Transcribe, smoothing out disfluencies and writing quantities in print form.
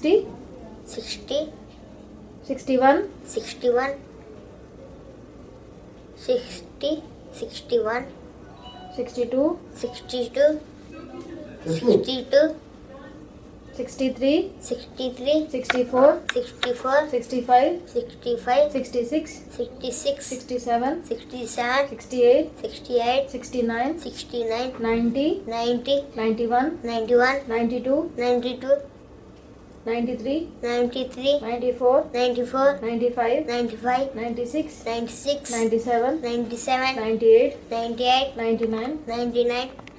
60, 60, 61, 61, 60, 61, 62, 62, 62, 63, 63, 64, 64, 65, 65, 66, 66, 67, 67, 68, 68, 69, 69, 90, 90, 91, 91, 92, 92, 93, 93, 94, 94, 95, 95, 96, 96, 97, 97, 98, 98, 99, 99,